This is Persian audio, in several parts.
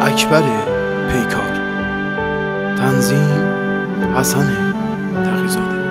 اکبر پیکار. تنظیم حسن تقی‌زاده.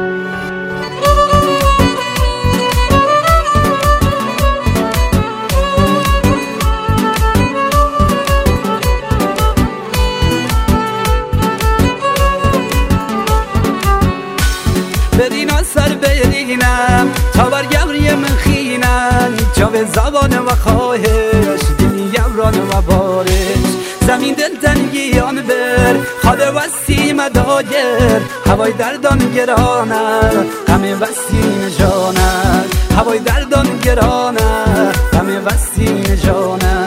بدینا سر برینم تا برگم من خینم جاو زبان و خواهش دنیم ران و بارش زمین دل تنگیان بر خاله وسیم دایر هوای دردان گرانه غم وسیم جانه هوای دردان گرانه غم وسیم جانه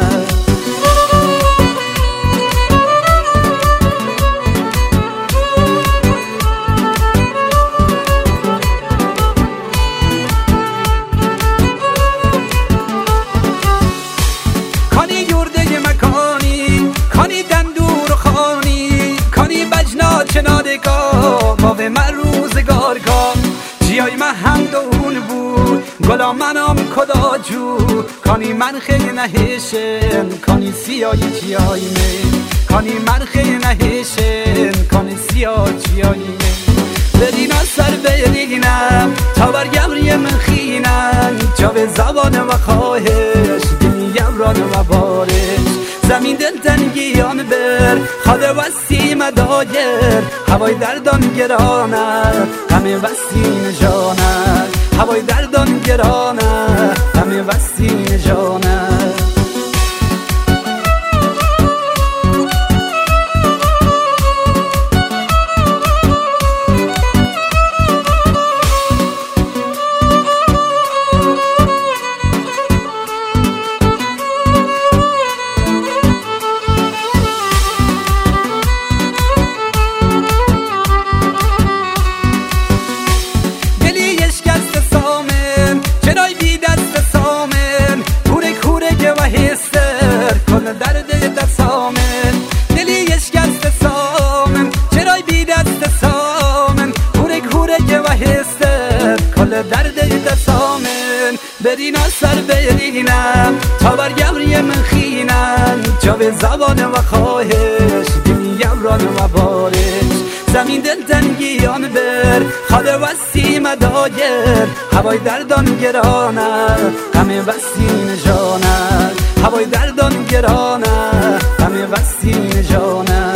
چنادگاه ما به من روزگار کن جیای من هم دون بود گلا منم کدا جو کانی من خیلی نهیشن کانی سیای چیای من کانی من خیلی نهیشن کانی سیای چیای من بدینا سر برینم تا برگم من خینم جا به زبان و خواهش دنیم ران و بارش زمین دل تنگیان بر خاله وسیم دایر هوای دردان گرانه غم وسیم جانه هوای دردان گرانه غم وسیم جانه درد دستامن بدینا سر برینم تا برگم من خینم جا به زبان و خواهش دنیم ران و بارش زمین دل تنگیان بر خاله وسیم دایر هوای دردان گرانه غم وسیم جانه هوای دردان گرانه غم وسیم جانه